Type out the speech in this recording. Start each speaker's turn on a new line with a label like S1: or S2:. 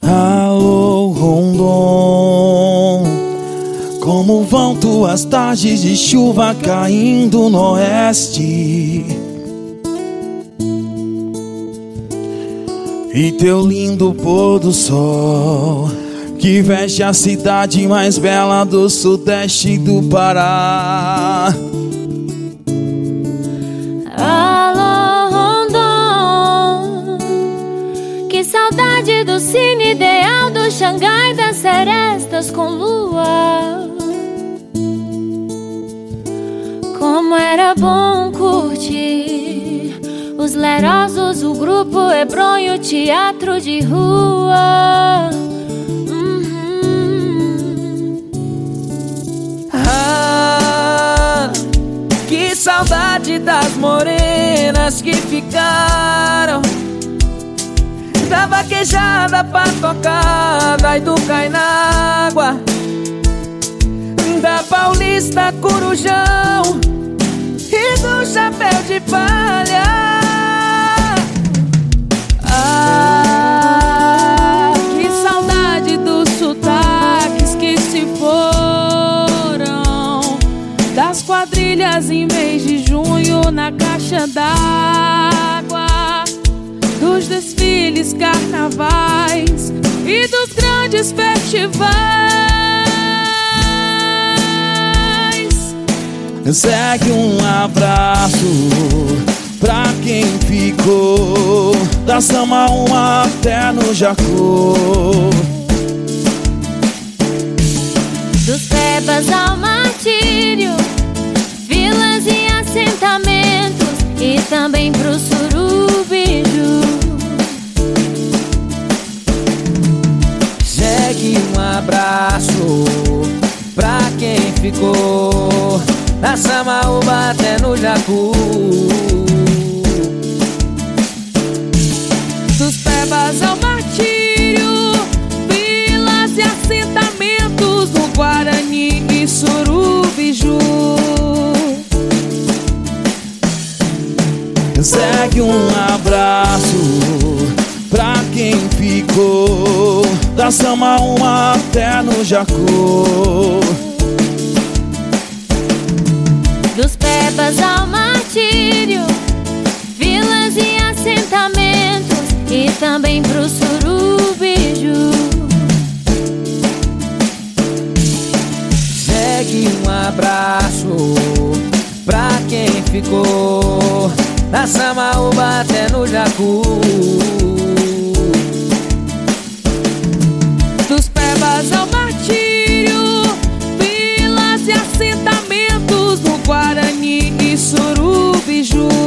S1: Alô, Rondon, como vão tuas tardes de chuva caindo no oeste? E teu lindo pôr do sol que veste a cidade mais bela do sudeste do Pará.
S2: Alô, Rondon, que saudade do cine ideal do Xangai das serestas com lua. Como era bom curtir os lerosos, o grupo Hebron e o teatro de rua.
S3: Que saudade das morenas que ficaram, da vaquejada patocada e do cai na água, da paulista corujão e do chapéu de palha. Que saudade dos sotaques que se foram, das quadrilhas em mês de junho na caixa d'água, dos desfiles carnavais e dos grandes festivais.
S1: Segue um abraço pra quem ficou, da Samaúma até no Jacô,
S2: dos Pebas ao Martírio, vilas e assentamentos, e também pro Surubiju.
S3: Segue um abraço pra quem ficou, da Samaúma até no Jacu, dos Pebas ao Martírio, vilas e assentamentos no Guarani e Surubiju.
S1: segue um abraço pra quem ficou, da Samaúma até no Jacô,
S2: Dos Pebas ao Martírio, vilas e assentamentos, e também pro Surubiju.
S3: Segue um abraço pra quem ficou, da Samaúma até no Jacu, dos Pebas ao Martírio, vilas e assentamentos no Guarani e Surubiju.